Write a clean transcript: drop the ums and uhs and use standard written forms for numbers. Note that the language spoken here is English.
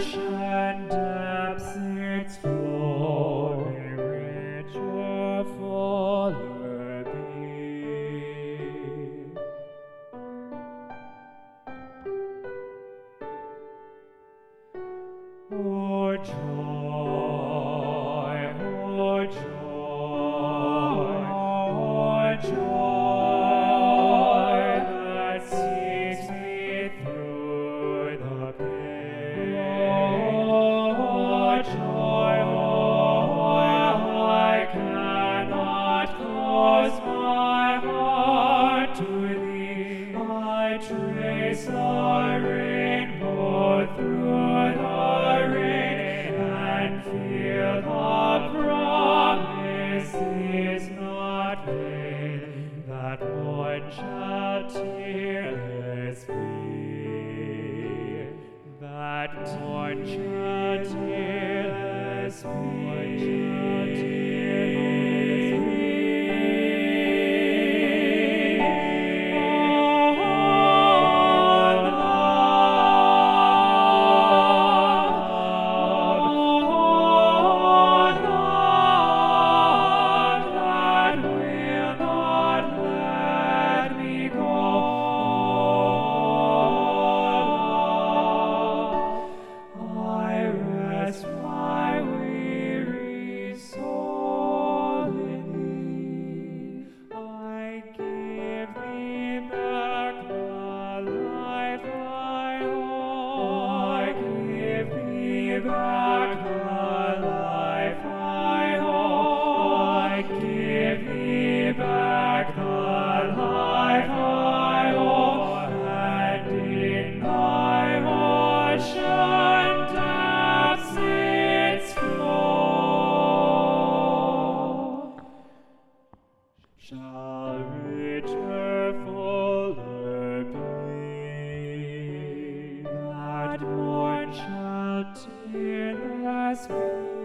ocean depths its flow may richer, fuller be. Oh joy, oh joy, oh joy that seeks me through the pain. Oh joy, oh, I cannot close my heart to thee. I trace the rainbow through the rain and feel the promise is not vain, that morn shall tearless be, that morn shall tearless be. My weary soul in thee, I give thee back the life I owe. I give thee back the life I owe. I give thee back the life I owe, and in thy ocean depths its flow shall richer, fuller be, that morn shall tearless be.